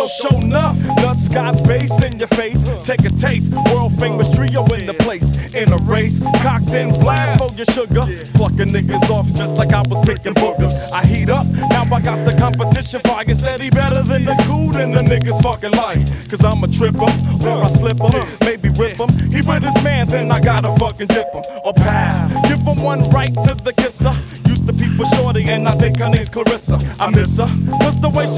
Well, show enough. Nuts got bass in your face. Take a taste. World famous trio in the place. In a race, cocked and blast for your sugar. Plucking niggas off just like I was picking boogers. I heat up, now I got the competition fire. Said he better than the cool than the niggas fucking like. Cause I'm a tripper, or I slip him, maybe rip him. He with his man, then I gotta fucking dip him. Or pow, give him one right to the kisser. Used to peep with shorty and I think her name's Clarissa. I miss her, cause the way she